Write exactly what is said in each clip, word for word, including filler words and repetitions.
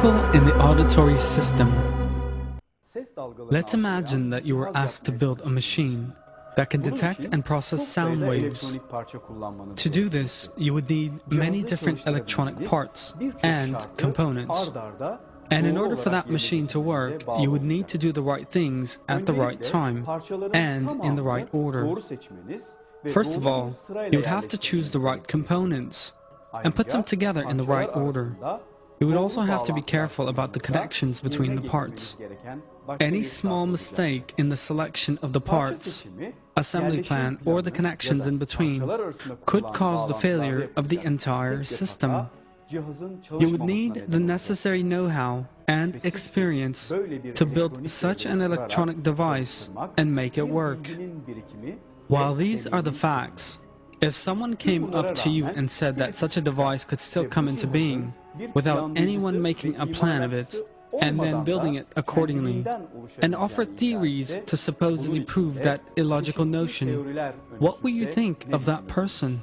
example in the auditory system. Let's imagine that you were asked to build a machine that can detect and process sound waves. To do this, you would need many different electronic parts and components. And in order for that machine to work, you would need to do the right things at the right time and in the right order. First of all, you would have to choose the right components and put them together in the right order. You would also have to be careful about the connections between the parts. Any small mistake in the selection of the parts, assembly plan, or the connections in between could cause the failure of the entire system. You would need the necessary know-how and experience to build such an electronic device and make it work. While these are the facts, if someone came up to you and said that such a device could still come into being without anyone making a plan of it, and then building it accordingly, and offered theories to supposedly prove that illogical notion, what would you think of that person?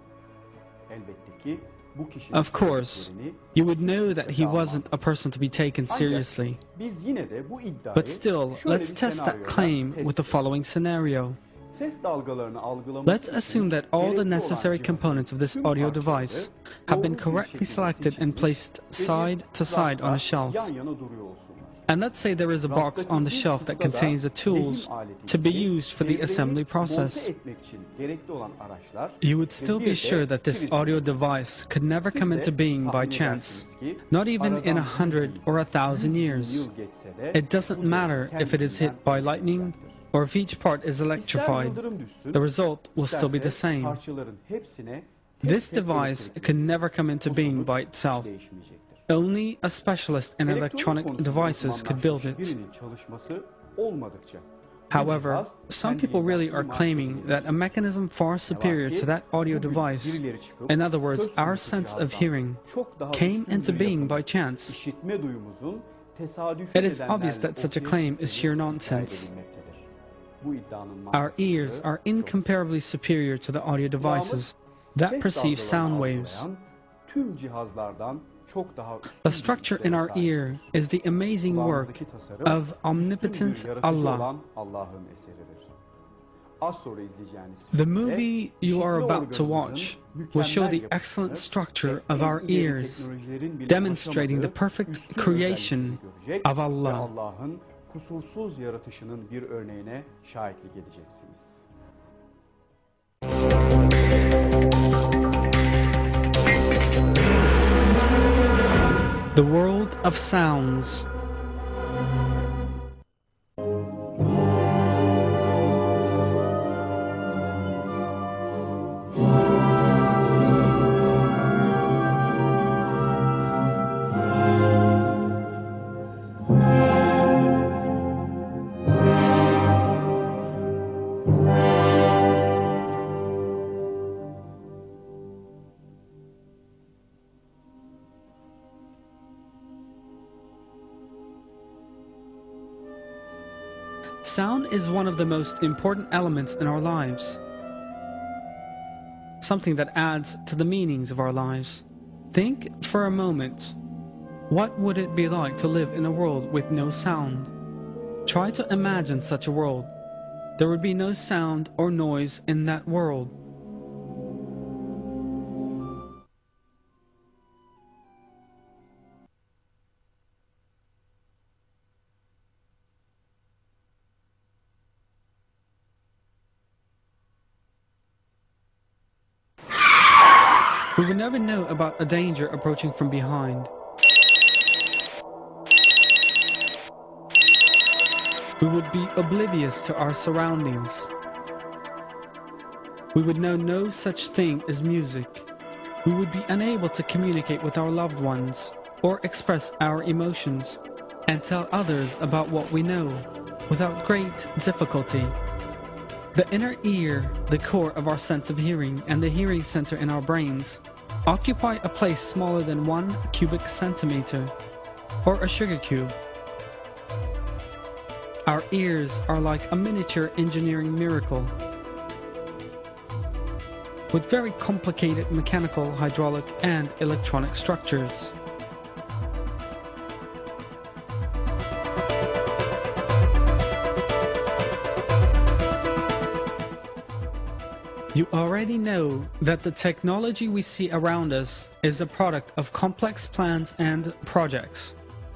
Of course, you would know that he wasn't a person to be taken seriously. But still, let's test that claim with the following scenario. Let's assume that all the necessary components of this audio device have been correctly selected and placed side to side on a shelf. And let's say there is a box on the shelf that contains the tools to be used for the assembly process. You would still be sure that this audio device could never come into being by chance, not even in a hundred or a thousand years. It doesn't matter if it is hit by lightning or if each part is electrified, the result will still be the same. This device can never come into being by itself. Only a specialist in electronic devices could build it. However, some people really are claiming that a mechanism far superior to that audio device, in other words, our sense of hearing, came into being by chance. It is obvious that such a claim is sheer nonsense. Our ears are incomparably superior to the audio devices that perceive sound waves. The structure in our ear is the amazing work of omnipotent Allah. The movie you are about to watch will show the excellent structure of our ears, demonstrating the perfect creation of Allah. Kusursuz yaratışının bir örneğine şahitlik edeceksiniz. The world of sounds. Sound is one of the most important elements in our lives, something that adds to the meanings of our lives. Think for a moment, what would it be like to live in a world with no sound? Try to imagine such a world. There would be no sound or noise in that world. We would never know about a danger approaching from behind. We would be oblivious to our surroundings. We would know no such thing as music. We would be unable to communicate with our loved ones or express our emotions and tell others about what we know without great difficulty. The inner ear, the core of our sense of hearing, and the hearing center in our brains occupy a place smaller than one cubic centimeter, or a sugar cube. Our ears are like a miniature engineering miracle, with very complicated mechanical, hydraulic, and electronic structures. You already know that the technology we see around us is the product of complex plans and projects.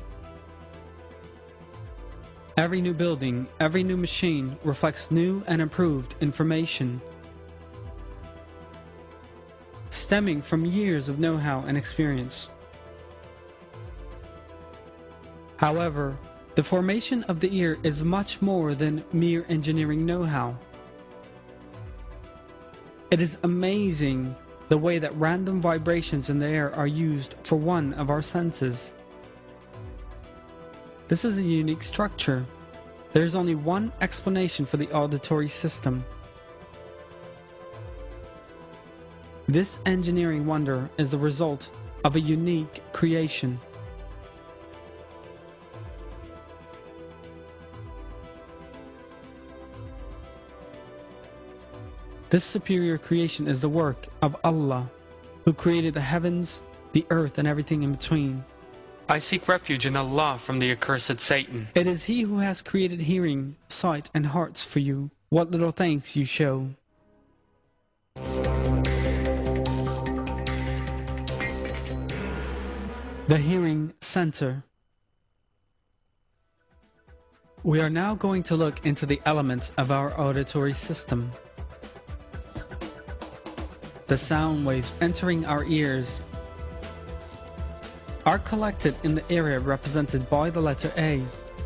Every new building, every new machine reflects new and improved information, stemming from years of know-how and experience. However, the formation of the ear is much more than mere engineering know-how. It is amazing the way that random vibrations in the air are used for one of our senses. This is a unique structure. There is only one explanation for the auditory system. This engineering wonder is the result of a unique creation. This superior creation is the work of Allah, who created the heavens, the earth, and everything in between. I seek refuge in Allah from the accursed Satan. It is He who has created hearing, sight, and hearts for you. What little thanks you show. The Hearing Center. We are now going to look into the elements of our auditory system. The sound waves entering our ears are collected in the area represented by the letter A,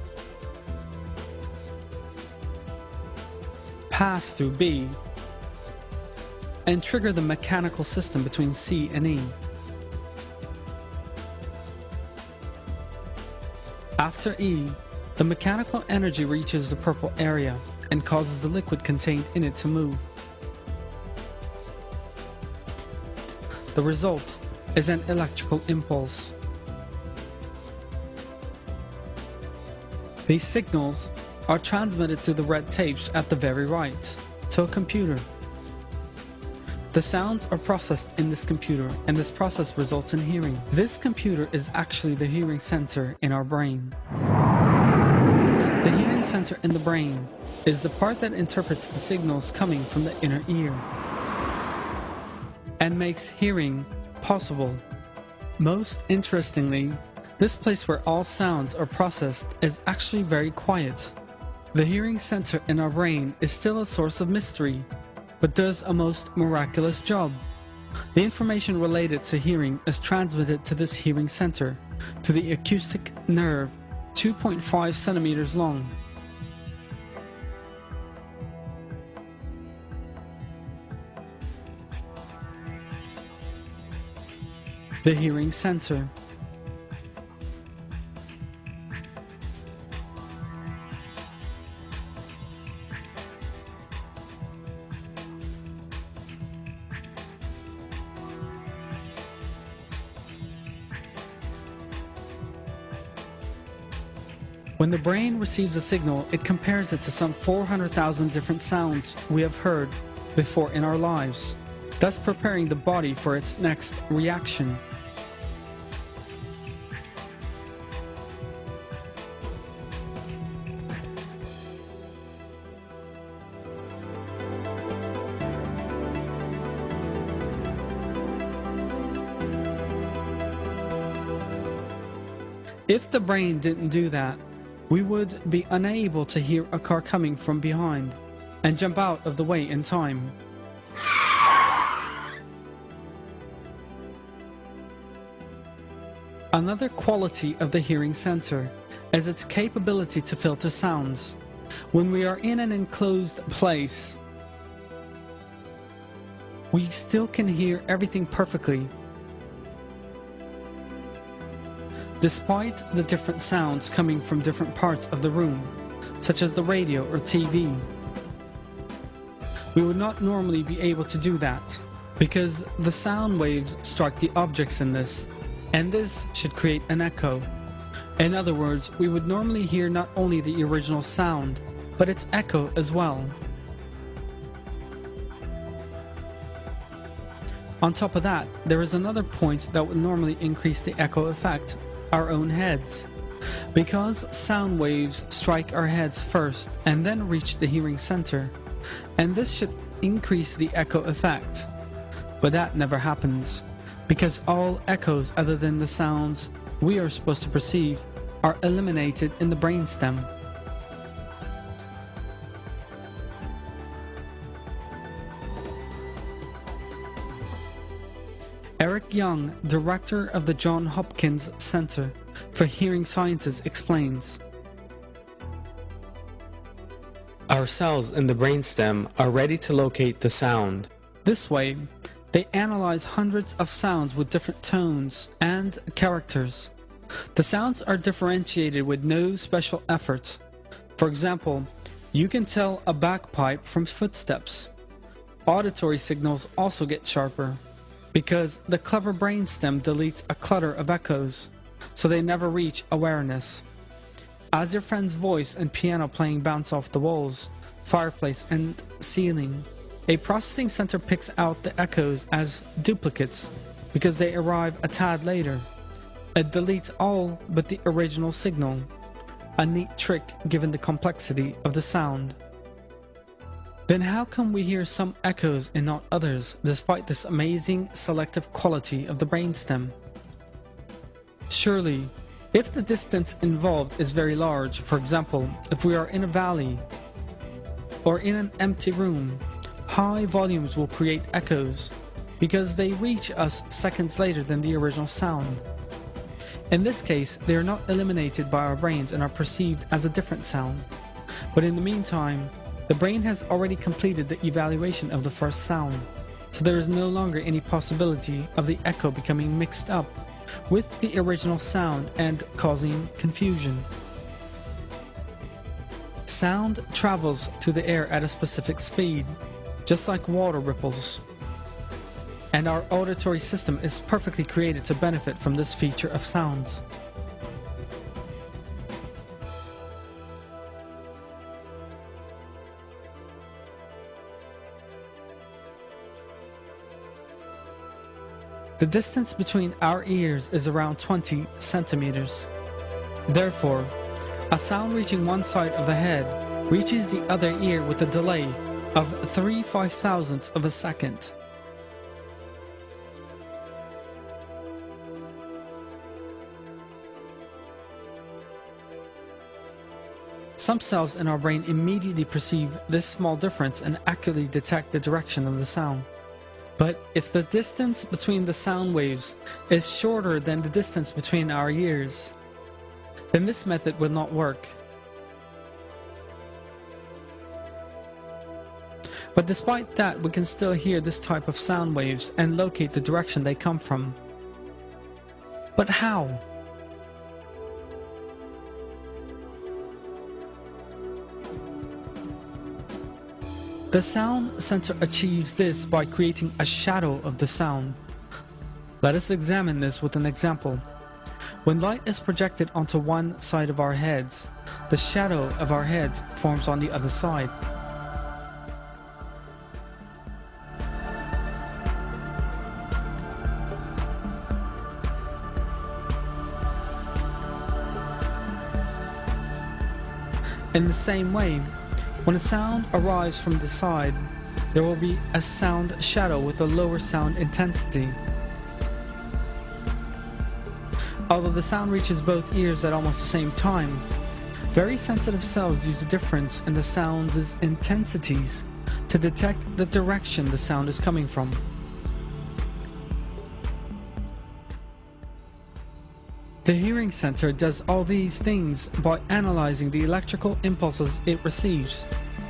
pass through B, and trigger the mechanical system between C and E. After E, the mechanical energy reaches the purple area and causes the liquid contained in it to move. The result is an electrical impulse. These signals are transmitted through the red tapes at the very right to a computer. The sounds are processed in this computer, and this process results in hearing. This computer is actually the hearing center in our brain. The hearing center in the brain is the part that interprets the signals coming from the inner ear and makes hearing possible. Most interestingly, this place where all sounds are processed is actually very quiet. The hearing center in our brain is still a source of mystery, but does a most miraculous job. The information related to hearing is transmitted to this hearing center, to the acoustic nerve, two point five centimeters long. The hearing center. When the brain receives a signal, it compares it to some four hundred thousand different sounds we have heard before in our lives, thus preparing the body for its next reaction. If the brain didn't do that, we would be unable to hear a car coming from behind and jump out of the way in time. Another quality of the hearing center is its capability to filter sounds. When we are in an enclosed place, we still can hear everything perfectly, despite the different sounds coming from different parts of the room, such as the radio or T V. We would not normally be able to do that, because the sound waves strike the objects in this, and this should create an echo. In other words, we would normally hear not only the original sound, but its echo as well. On top of that, there is another point that would normally increase the echo effect: our own heads. Because sound waves strike our heads first and then reach the hearing center, and this should increase the echo effect. But that never happens, because all echoes other than the sounds we are supposed to perceive are eliminated in the brainstem. Eric Young, director of the Johns Hopkins Center for Hearing Sciences, explains, "Our cells in the brainstem are ready to locate the sound. This way, they analyze hundreds of sounds with different tones and characters. The sounds are differentiated with no special effort. For example, you can tell a bagpipe from footsteps. Auditory signals also get sharper, because the clever brainstem deletes a clutter of echoes, so they never reach awareness. As your friend's voice and piano playing bounce off the walls, fireplace, and ceiling, a processing center picks out the echoes as duplicates because they arrive a tad later. It deletes all but the original signal, a neat trick given the complexity of the sound. Then how come we hear some echoes and not others, despite this amazing selective quality of the brainstem? Surely, if the distance involved is very large, for example, if we are in a valley or in an empty room, high volumes will create echoes because they reach us seconds later than the original sound. In this case, they are not eliminated by our brains and are perceived as a different sound. But in the meantime, the brain has already completed the evaluation of the first sound, so there is no longer any possibility of the echo becoming mixed up with the original sound and causing confusion. Sound travels through the air at a specific speed, just like water ripples. And our auditory system is perfectly created to benefit from this feature of sounds. The distance between our ears is around twenty centimeters. Therefore, a sound reaching one side of the head reaches the other ear with a delay of three five thousandths of a second. Some cells in our brain immediately perceive this small difference and accurately detect the direction of the sound. But if the distance between the sound waves is shorter than the distance between our ears, then this method will not work. But despite that, we can still hear this type of sound waves and locate the direction they come from. But how? The sound sensor achieves this by creating a shadow of the sound. Let us examine this with an example. When light is projected onto one side of our heads, the shadow of our heads forms on the other side. In the same way, when a sound arrives from the side, there will be a sound shadow with a lower sound intensity. Although the sound reaches both ears at almost the same time, very sensitive cells use the difference in the sound's intensities to detect the direction the sound is coming from. The hearing center does all these things by analyzing the electrical impulses it receives.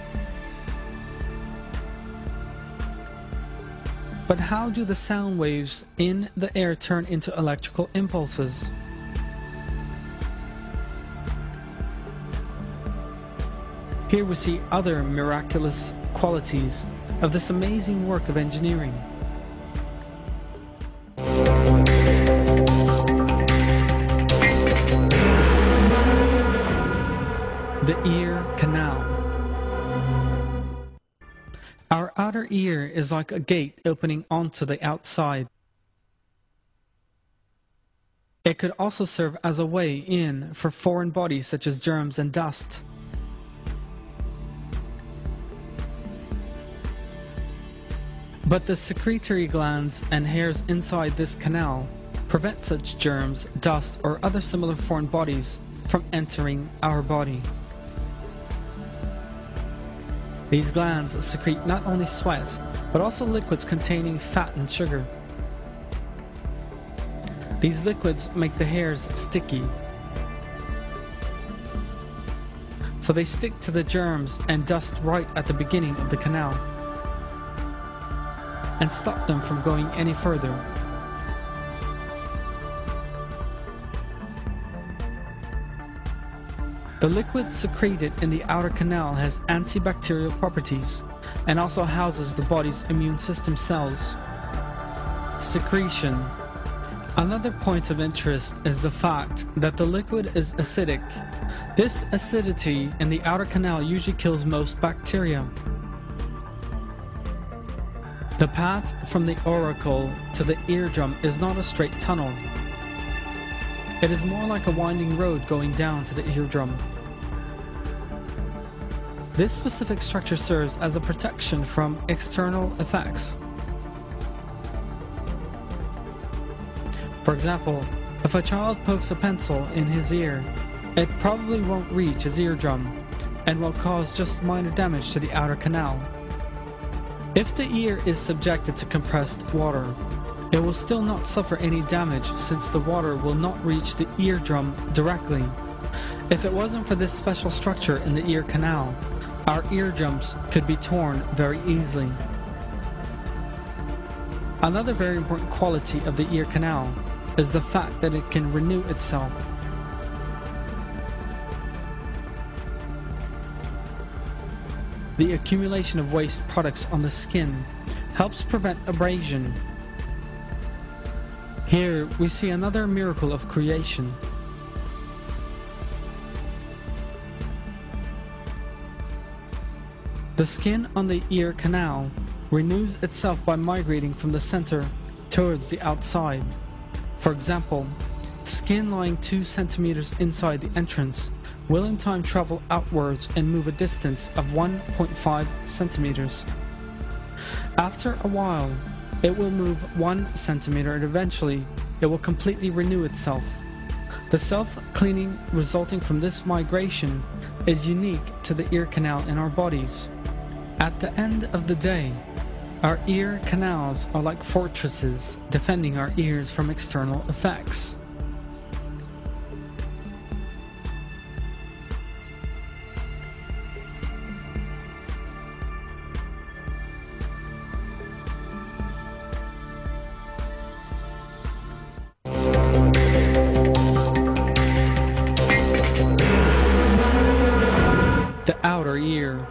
But how do the sound waves in the air turn into electrical impulses? Here we see other miraculous qualities of this amazing work of engineering. The ear canal. Our outer ear is like a gate opening onto the outside. It could also serve as a way in for foreign bodies such as germs and dust. But the secretory glands and hairs inside this canal prevent such germs, dust, or other similar foreign bodies from entering our body. These glands secrete not only sweat, but also liquids containing fat and sugar. These liquids make the hairs sticky, so they stick to the germs and dust right at the beginning of the canal and stop them from going any further. The liquid secreted in the outer canal has antibacterial properties and also houses the body's immune system cells. Secretion. Another point of interest is the fact that the liquid is acidic. This acidity in the outer canal usually kills most bacteria. The path from the auricle to the eardrum is not a straight tunnel. It is more like a winding road going down to the eardrum. This specific structure serves as a protection from external effects. For example, if a child pokes a pencil in his ear, it probably won't reach his eardrum and will cause just minor damage to the outer canal. If the ear is subjected to compressed water, it will still not suffer any damage since the water will not reach the eardrum directly. If it wasn't for this special structure in the ear canal, our eardrums could be torn very easily. Another very important quality of the ear canal is the fact that it can renew itself. The accumulation of waste products on the skin helps prevent abrasion. Here we see another miracle of creation. The skin on the ear canal renews itself by migrating from the center towards the outside. For example, skin lying two centimeters inside the entrance will in time travel outwards and move a distance of one point five centimeters. After a while, it will move one centimeter and eventually it will completely renew itself. The self-cleaning resulting from this migration is unique to the ear canal in our bodies. At the end of the day, our ear canals are like fortresses defending our ears from external effects. The outer ear.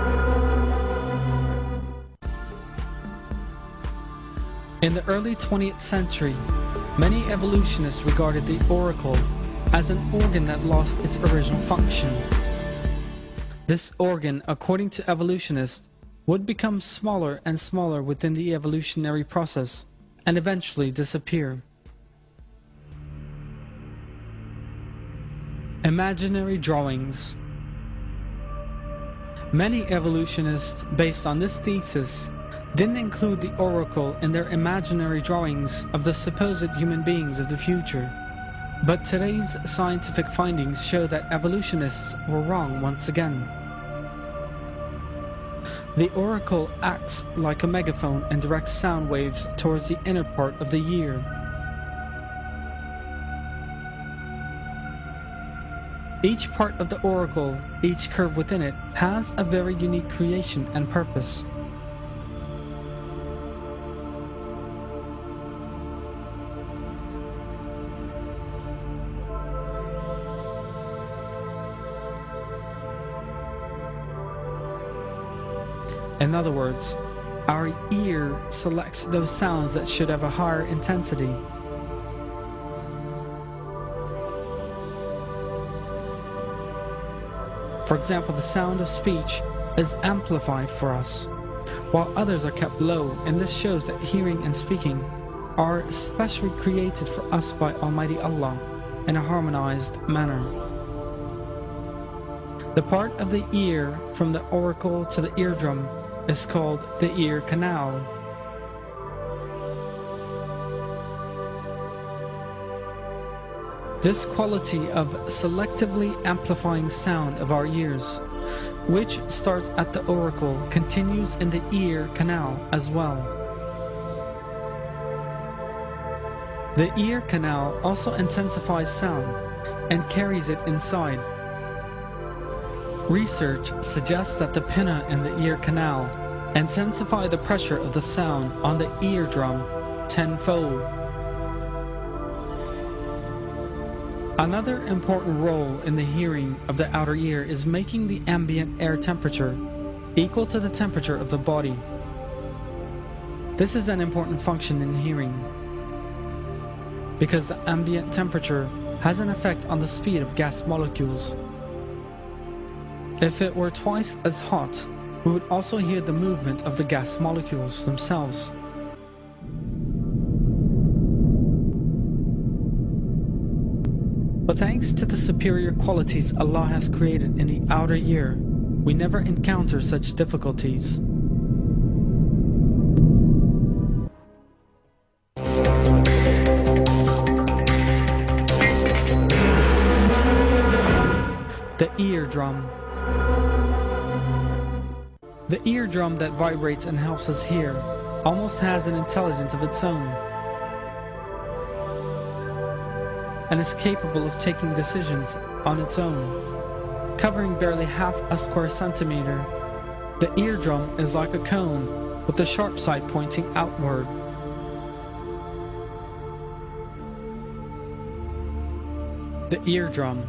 In the early twentieth century, many evolutionists regarded the auricle as an organ that lost its original function. This organ, according to evolutionists, would become smaller and smaller within the evolutionary process and eventually disappear. Imaginary drawings. Many evolutionists, based on this thesis, didn't include the auricle in their imaginary drawings of the supposed human beings of the future. But today's scientific findings show that evolutionists were wrong once again. The auricle acts like a megaphone and directs sound waves towards the inner part of the ear. Each part of the auricle, each curve within it, has a very unique creation and purpose. In other words, our ear selects those sounds that should have a higher intensity. For example, the sound of speech is amplified for us, while others are kept low, and this shows that hearing and speaking are specially created for us by Almighty Allah in a harmonized manner. The part of the ear from the auricle to the eardrum is called the ear canal. This quality of selectively amplifying sound of our ears, which starts at the auricle, continues in the ear canal as well. The ear canal also intensifies sound and carries it inside. Research suggests that the pinna in the ear canal intensify the pressure of the sound on the eardrum tenfold. Another important role in the hearing of the outer ear is making the ambient air temperature equal to the temperature of the body. This is an important function in hearing, because the ambient temperature has an effect on the speed of gas molecules. If it were twice as hot, we would also hear the movement of the gas molecules themselves. But thanks to the superior qualities Allah has created in the outer ear, we never encounter such difficulties. The eardrum. The eardrum that vibrates and helps us hear almost has an intelligence of its own, and is capable of taking decisions on its own. Covering barely half a square centimeter, the eardrum is like a cone with the sharp side pointing outward. The eardrum.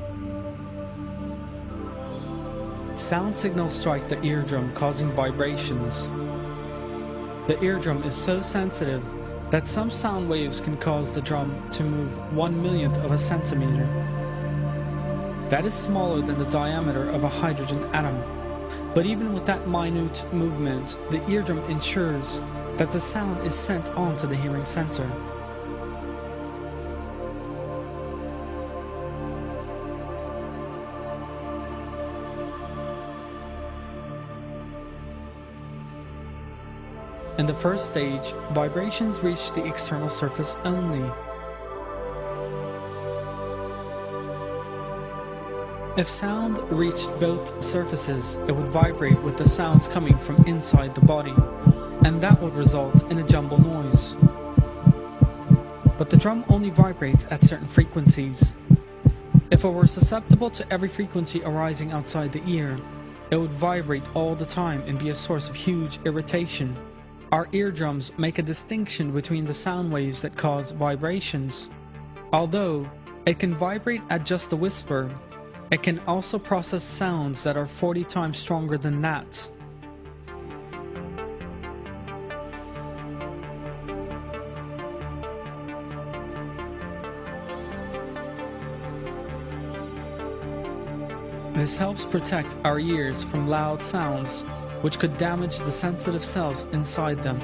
Sound signals strike the eardrum, causing vibrations. The eardrum is so sensitive that some sound waves can cause the drum to move one millionth of a centimeter. That is smaller than the diameter of a hydrogen atom. But even with that minute movement, the eardrum ensures that the sound is sent on to the hearing center. In the first stage, vibrations reach the external surface only. If sound reached both surfaces, it would vibrate with the sounds coming from inside the body, and that would result in a jumble noise. But the drum only vibrates at certain frequencies. If it were susceptible to every frequency arising outside the ear, it would vibrate all the time and be a source of huge irritation. Our eardrums make a distinction between the sound waves that cause vibrations. Although it can vibrate at just a whisper, it can also process sounds that are forty times stronger than that. This helps protect our ears from loud sounds, which could damage the sensitive cells inside them.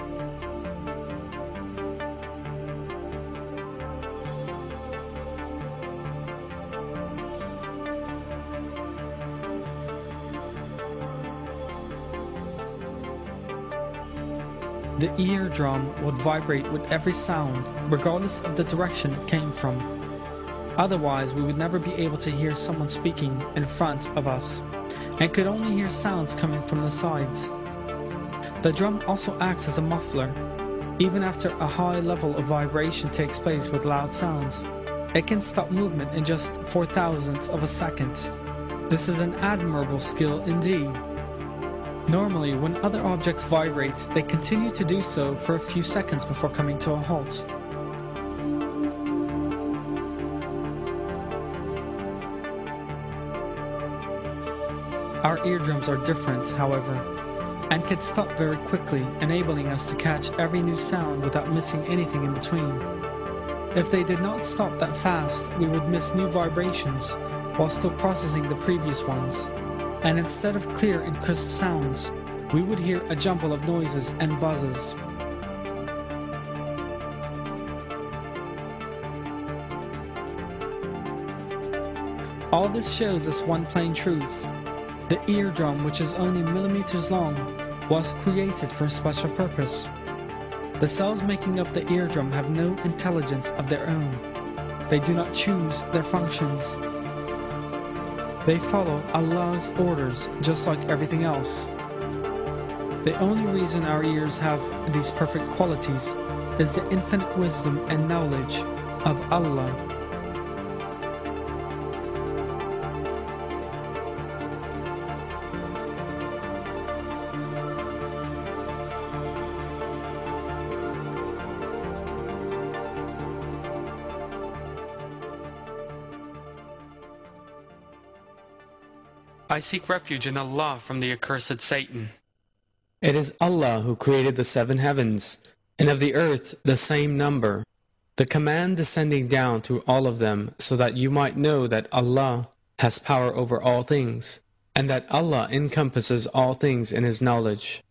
The eardrum would vibrate with every sound, regardless of the direction it came from. Otherwise, we would never be able to hear someone speaking in front of us, and could only hear sounds coming from the sides. The drum also acts as a muffler. Even after a high level of vibration takes place with loud sounds, it can stop movement in just four thousandths of a second. This is an admirable skill indeed. Normally, when other objects vibrate, they continue to do so for a few seconds before coming to a halt. Our eardrums are different, however, and can stop very quickly, enabling us to catch every new sound without missing anything in between. If they did not stop that fast, we would miss new vibrations while still processing the previous ones, and instead of clear and crisp sounds, we would hear a jumble of noises and buzzes. All this shows us one plain truth. The eardrum, which is only millimeters long, was created for a special purpose. The cells making up the eardrum have no intelligence of their own. They do not choose their functions. They follow Allah's orders just like everything else. The only reason our ears have these perfect qualities is the infinite wisdom and knowledge of Allah. I seek refuge in Allah from the accursed Satan. It is Allah who created the seven heavens, and of the earth the same number, the command descending down through all of them, so that you might know that Allah has power over all things, and that Allah encompasses all things in His knowledge.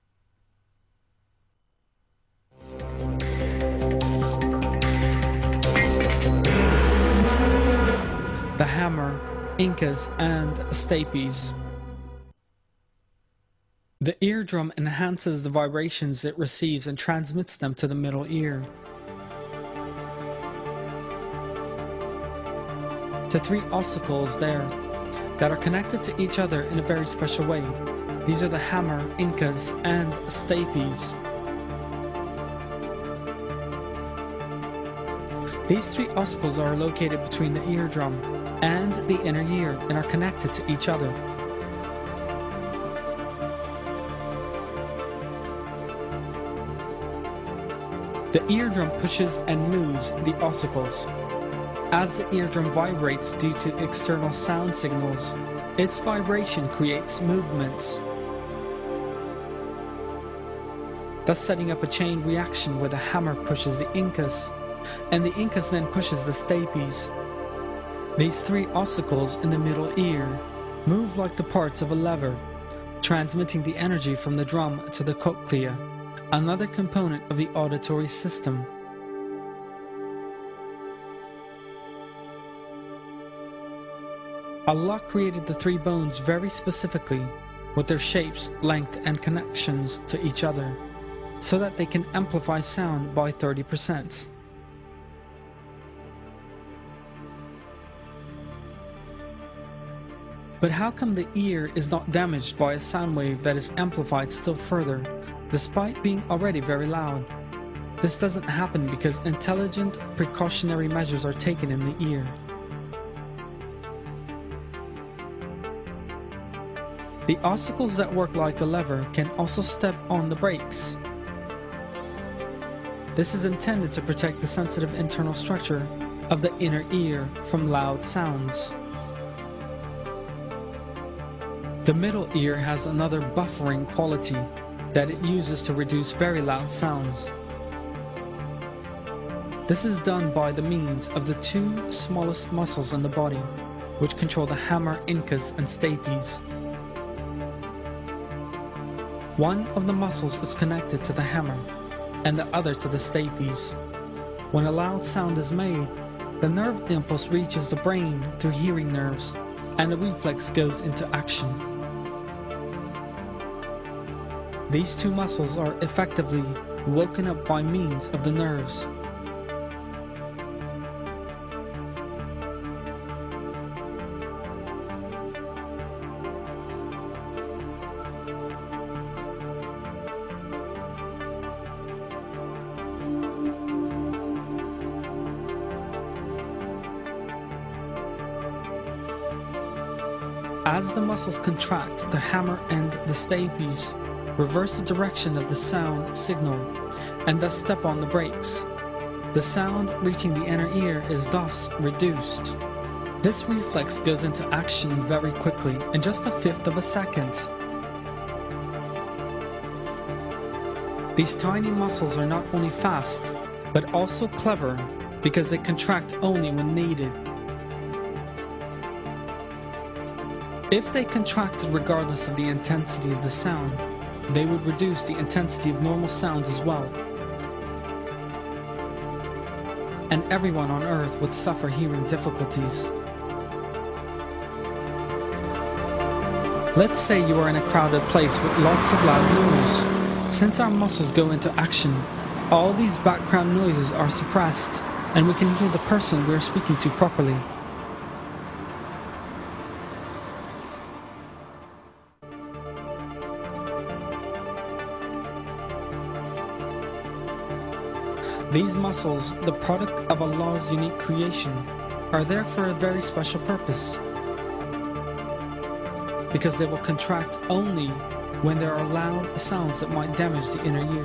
The hammer, incus, and stapes. The eardrum enhances the vibrations it receives and transmits them to the middle ear. To three ossicles there that are connected to each other in a very special way. These are the hammer, incus, and stapes. These three ossicles are located between the eardrum and the inner ear and are connected to each other. The eardrum pushes and moves the ossicles. As the eardrum vibrates due to external sound signals, its vibration creates movements, thus setting up a chain reaction where the hammer pushes the incus, and the incus then pushes the stapes. These three ossicles in the middle ear move like the parts of a lever, transmitting the energy from the drum to the cochlea, another component of the auditory system. Allah created the three bones very specifically, with their shapes, length, and connections to each other, so that they can amplify sound by thirty percent. But how come the ear is not damaged by a sound wave that is amplified still further, despite being already very loud? This doesn't happen because intelligent precautionary measures are taken in the ear. The ossicles that work like a lever can also step on the brakes. This is intended to protect the sensitive internal structure of the inner ear from loud sounds. The middle ear has another buffering quality that it uses to reduce very loud sounds. This is done by the means of the two smallest muscles in the body, which control the hammer, incus, and stapes. One of the muscles is connected to the hammer, and the other to the stapes. When a loud sound is made, the nerve impulse reaches the brain through hearing nerves, and the reflex goes into action. These two muscles are effectively woken up by means of the nerves. As the muscles contract, the hammer and the stapes reverse the direction of the sound signal and thus step on the brakes. The sound reaching the inner ear is thus reduced. This reflex goes into action very quickly, in just a fifth of a second. These tiny muscles are not only fast, but also clever because they contract only when needed. If they contracted regardless of the intensity of the sound, they would reduce the intensity of normal sounds as well. And everyone on Earth would suffer hearing difficulties. Let's say you are in a crowded place with lots of loud noise. Since our muscles go into action, all these background noises are suppressed, and we can hear the person we are speaking to properly. These muscles, the product of Allah's unique creation, are there for a very special purpose, because they will contract only when there are loud sounds that might damage the inner ear.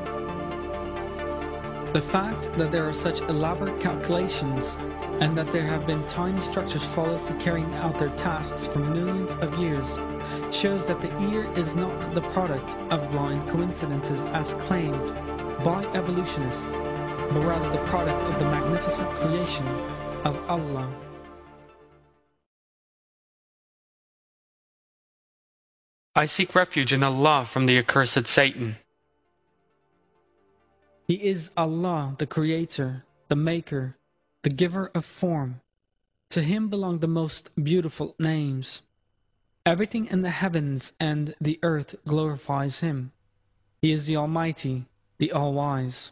The fact that there are such elaborate calculations and that there have been tiny structures flawlessly carrying out their tasks for millions of years shows that the ear is not the product of blind coincidences as claimed by evolutionists, but rather the product of the magnificent creation of Allah. I seek refuge in Allah from the accursed Satan. He is Allah, the Creator, the Maker, the Giver of form. To Him belong the most beautiful names. Everything in the heavens and the earth glorifies Him. He is the Almighty, the All-Wise.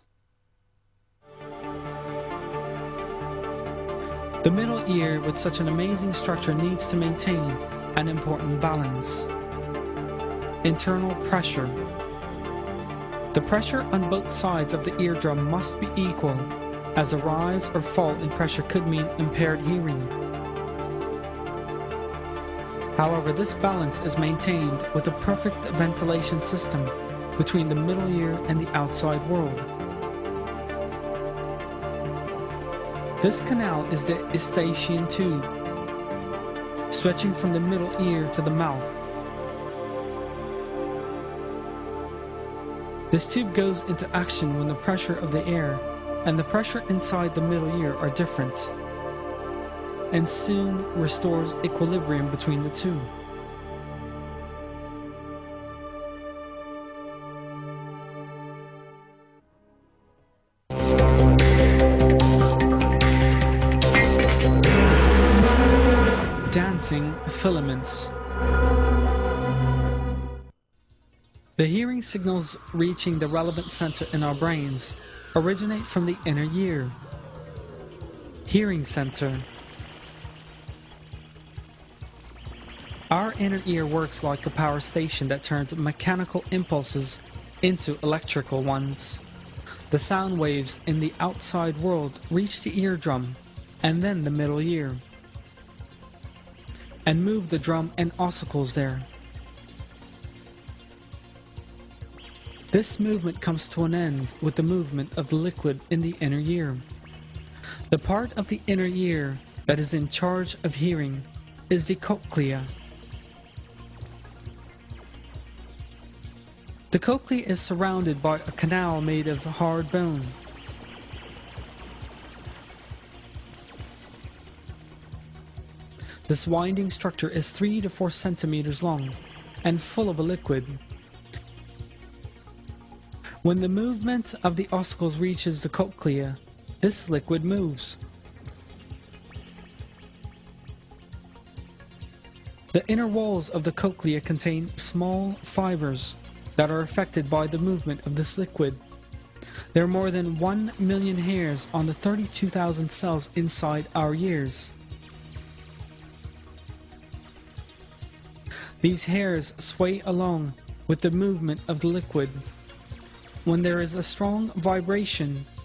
The middle ear with such an amazing structure needs to maintain an important balance. Internal pressure. The pressure on both sides of the eardrum must be equal, as a rise or fall in pressure could mean impaired hearing. However, this balance is maintained with a perfect ventilation system between the middle ear and the outside world. This canal is the Eustachian tube, stretching from the middle ear to the mouth. This tube goes into action when the pressure of the air and the pressure inside the middle ear are different, and soon restores equilibrium between the two. Dancing filaments. The hearing signals reaching the relevant center in our brains originate from the inner ear. Hearing center. Our inner ear works like a power station that turns mechanical impulses into electrical ones. The sound waves in the outside world reach the eardrum and then the middle ear, and move the drum and ossicles there. This movement comes to an end with the movement of the liquid in the inner ear. The part of the inner ear that is in charge of hearing is the cochlea. The cochlea is surrounded by a canal made of hard bone. This winding structure is three to four centimeters long and full of a liquid. When the movement of the ossicles reaches the cochlea, this liquid moves. The inner walls of the cochlea contain small fibers that are affected by the movement of this liquid. There are more than one million hairs on the thirty-two thousand cells inside our ears. These hairs sway along with the movement of the liquid. When there is a strong vibration,